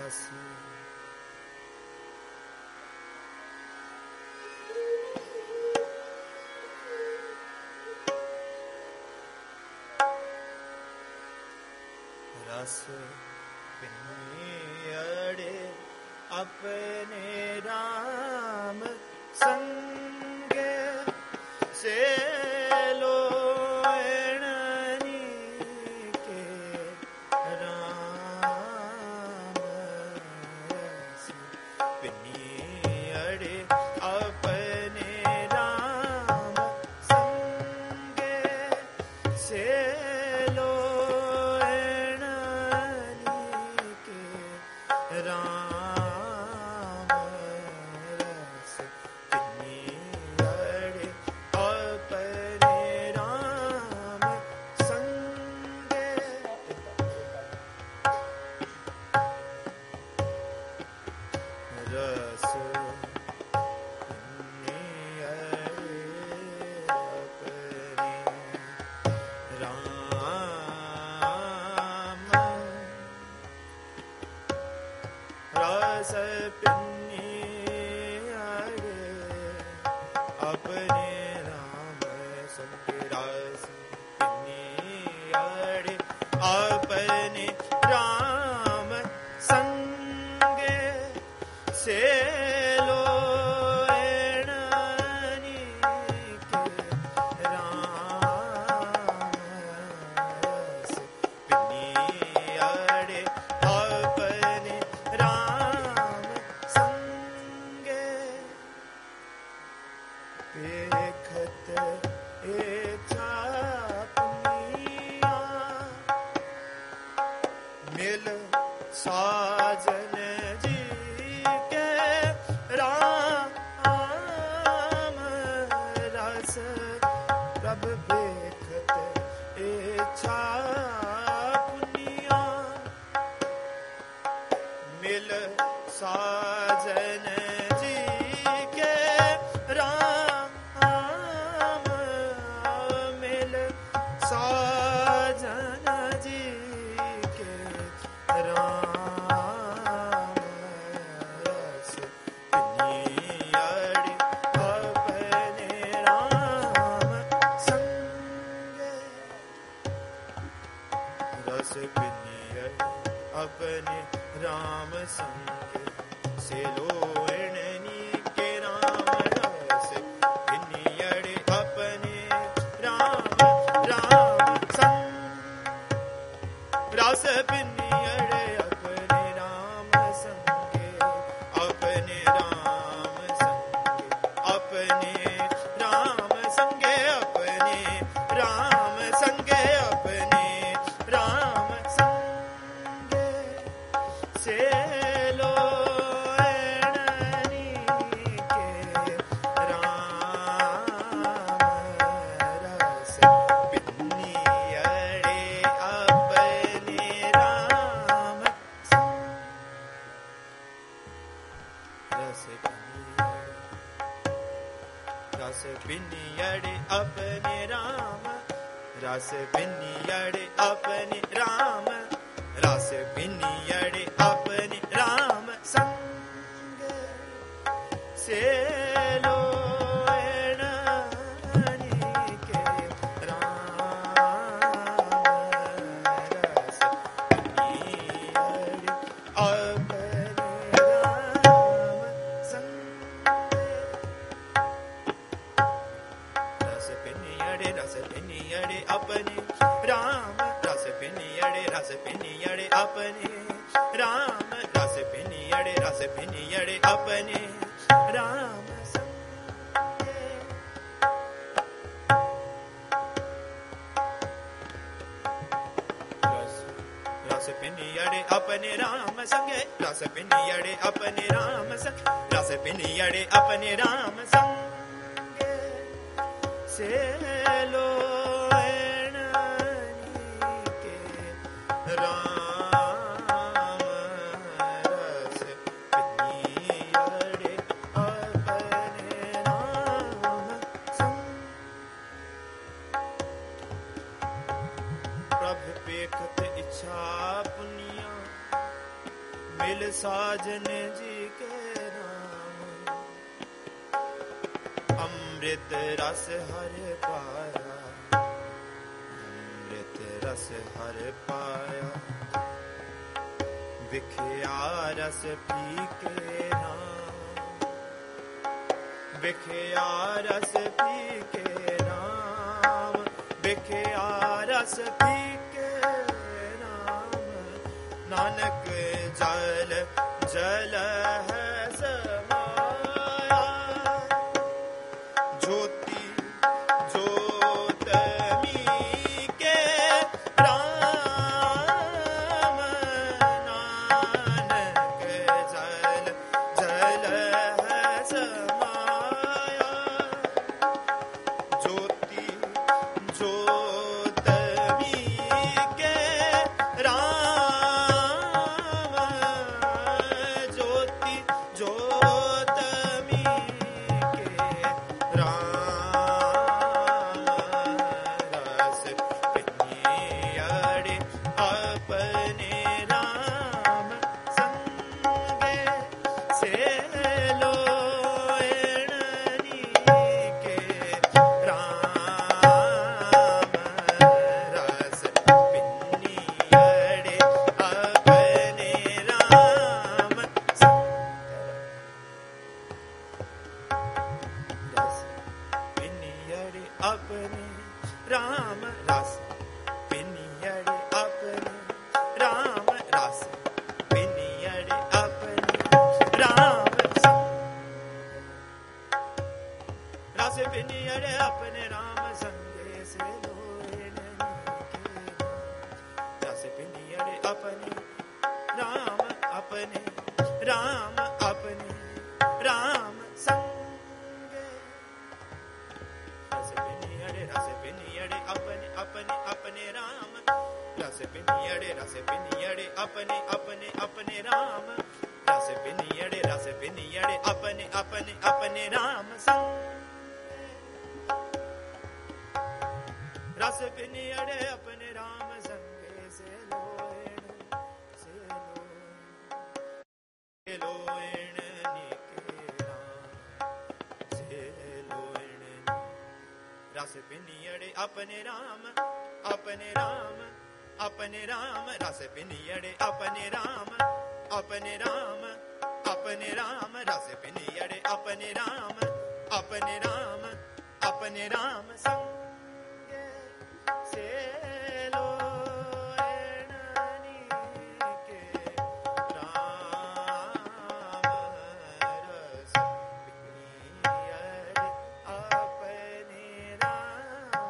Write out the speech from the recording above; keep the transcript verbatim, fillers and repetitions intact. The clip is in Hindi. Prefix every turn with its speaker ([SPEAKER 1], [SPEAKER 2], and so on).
[SPEAKER 1] रस पिनियड़े अपने राम संगे से लो के राम रस पिनियड़े अपने राम संगे से लो राम रस पिनियड़े अपने राम संगे रस पिनियड़े अपने राम रस पिनियड़े अपने राम संगे रस पिनियड़े अपने राम संगे से लो के राम रस पिनियड़े अपने राम संगे देखत ए चापनिया मिल साजन जी के राम रस प्रभ देखत ए चापनिया मिल साजन जी के राम मिल साजन जी के राम रस पिनियड़े अपने राम संगे रस पिनियड़े अपने राम संगे से लो के राम रस पिनियड़े अपने राम राम संग रस पिनियड़े अपने राम संगे अपने राम संगे अपने राम संगे अपने राम संगे अपने राम संगे से लो के राम रस पिनियड़े अपने राम रस रस पिनियड़े अपने राम रस पिनियड़े अपने राम रस पिनियड़े अपने राम संग से लो के राम रस पिनियड़े अपने राम संग रस पिनियड़े रस पिनियड़े अपने राम रस पिनियड़े रस पिनियड़े अपने राम रस पिनियड़े रस पिनियड़े अपने राम संगे रस रस पिनियड़े अपने राम संगे रस पिनियड़े अपने राम संग रस पिनियड़े अपने राम संगे से लो के राम रस पिनियड़े अपने राम संग प्रभु पेखत इच्छा पुनिया मिल साजन जी के नाम, अमृत रस हर पाया, अमृत रस हर पाया, विखया रस पीके नाम, विखया रस पीके नाम, विखया रस पीके नाम, नानक जल जल है समाया, ज्योति ज्योत मीके राम, नानक जल जल है समाया, ज्योति ज्योत मीके राम, ज्योति ज्योत मीके राम, रस पिनियड़े अपने राम संगे, से लोएणनी के राम, रस पिनियड़े अपने राम रस पिनियड़े अपने राम, रस पिनियड़े अपने राम, रस पिनियड़े अपने राम रस पिनियड़े अपने राम संगे, से लोएणनी के रस पिनियड़े अपने राम, अपने राम, अपने राम संगे, रस पिनियड़े रस पिनियड़े अपने अपने अपने राम, रस पिनियड़े रस पिनियड़े अपने अपने अपने राम, रस पिनियड़े रस पिनियड़े अपने अपने अपने राम संगे, रस पिनियड़े अपने राम संगे, से लोएण से लोएण से लोएणनी के राम, से लोएणनी, रस पिनियड़े अपने राम, अपने राम, अपने राम, रस पिनियड़े अपने राम, अपने राम, अपने राम, रस पिनियड़े अपने राम, अपने राम, अपने राम संगे, से लोएणनी के राम, रस पिनियड़े अपने राम